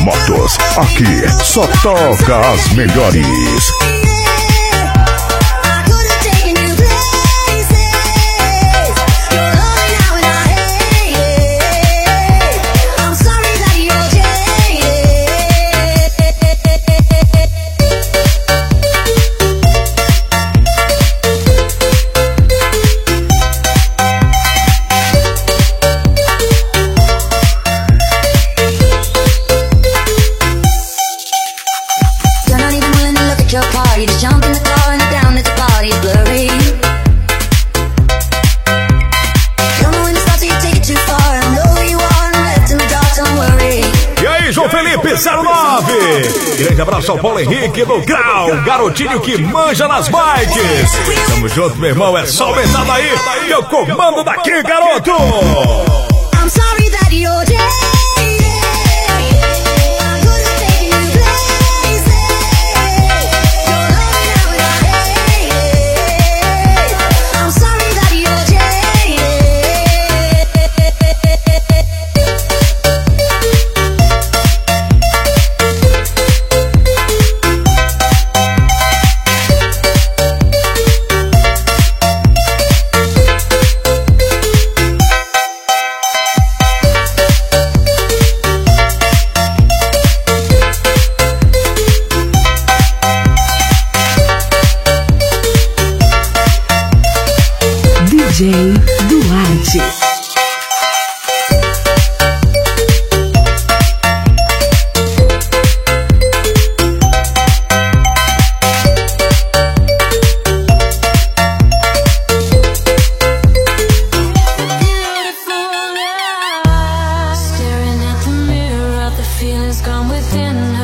Motos. Aqui só toca as melhores. João Felipe 09. Grande abraço ao Paulo Henrique do Grau, garotinho que manja nas bikes. Tamo junto, meu irmão, é só aumentar daí, que eu comando daqui, garoto. I'm sorry that you're dead. DJ Duarte. Staring at the mirror, the feelings gone within her.